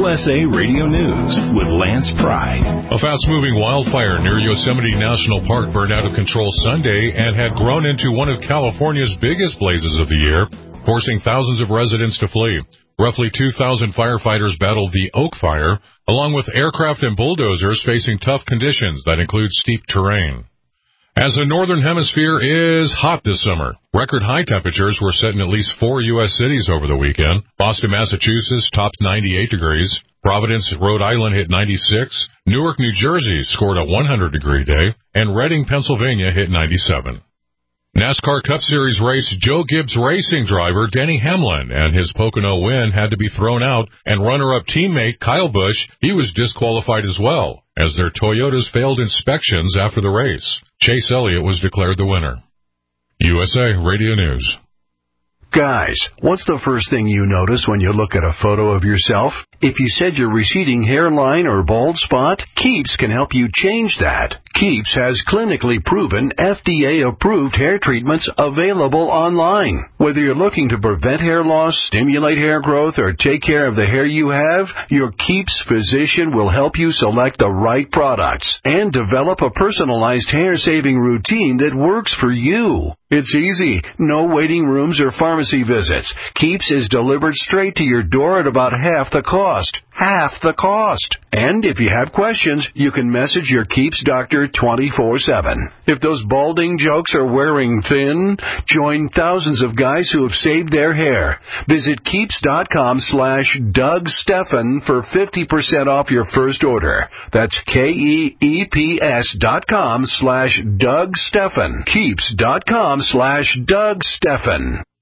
USA Radio News with Lance Pride. A fast-moving wildfire near Yosemite National Park burned out of control Sunday and had grown into one of California's biggest blazes of the year, forcing thousands of residents to flee. Roughly 2,000 firefighters battled the Oak Fire, along with aircraft and bulldozers facing tough conditions that include steep terrain. As the Northern Hemisphere is hot this summer, record high temperatures were set in at least 4 U.S. cities over the weekend. Boston, Massachusetts topped 98 degrees. Providence, Rhode Island hit 96. Newark, New Jersey scored a 100-degree day. And Reading, Pennsylvania hit 97. NASCAR Cup Series race Joe Gibbs Racing driver Denny Hamlin and his Pocono win had to be thrown out, and runner-up teammate Kyle Busch, he was disqualified as well, as their Toyotas failed inspections after the race. Chase Elliott was declared the winner. USA Radio News. Guys, what's the first thing you notice when you look at a photo of yourself? If you said your receding hairline or bald spot, Keeps can help you change that. Keeps has clinically proven, FDA-approved hair treatments available online. Whether you're looking to prevent hair loss, stimulate hair growth, or take care of the hair you have, your Keeps physician will help you select the right products and develop a personalized hair-saving routine that works for you. It's easy. No waiting rooms or pharmacy visits. Keeps is delivered straight to your door at about half the cost. Half the cost. And if you have questions, you can message your Keeps doctor 24/7. If those balding jokes are wearing thin, join thousands of guys who have saved their hair. Visit Keeps.com/Doug Stephan for 50% off your first order. That's KEEPS.com/Doug Stephan. Keeps.com/Doug Stephan.